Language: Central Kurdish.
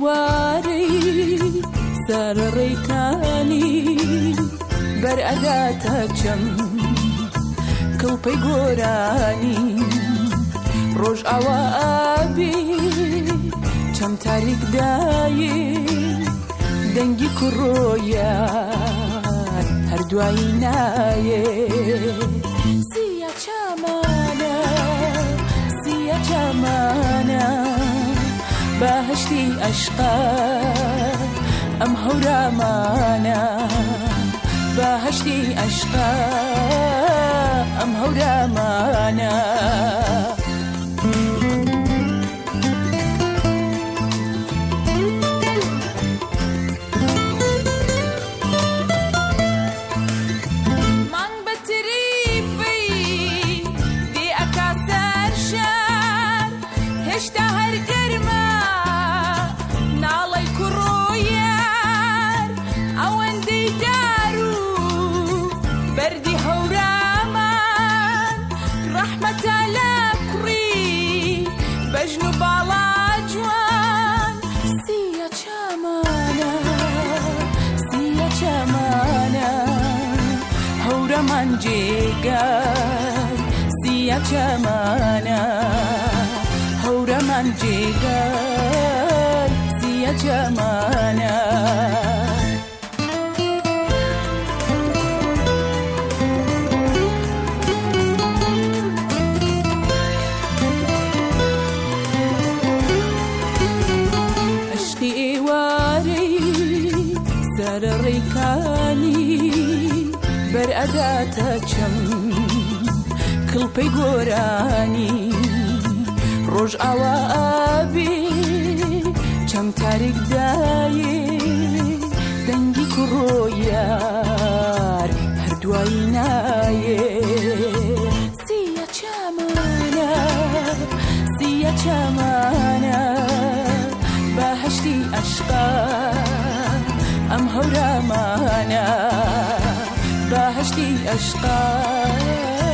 ئێوارەی سەرڕێکانی بەرئەداتە چەم کەڵپەی گۆرانی ڕۆژ ئاوا ئابی چەم تاریک دایێ دەنگی کوڕۆیان هەردوایی نایێ سیە چامانە سیە چامانە بەهەشتی عەشقا ئەم هەورامانە بەهەشتی عەشقا ئەم هەورامانە هێشتا هەر گەرمە ناڵەی کوڕۆیار ئەوەندەی دار و بەردی هەورامان ڕەحمەتە لە کوڕی بەژن و باڵا جوان سیە چامانە سیە چامانە هەورەمان جێگای سیە چامانە هەورەمان جێگای سیە چامانە عەشقی ئێوارەی سەرڕێکانی بەرئەداتە چەم کڵپەی گۆرانی ڕۆژ ئاوا ئابی چەم تاریک دایێ دەنگی کوڕۆیار هەردوایی نایێ سیە چامانە سیە چامانە بەهەشتی عەشقا ئەم هەورامانە بەهەشتی عەشقا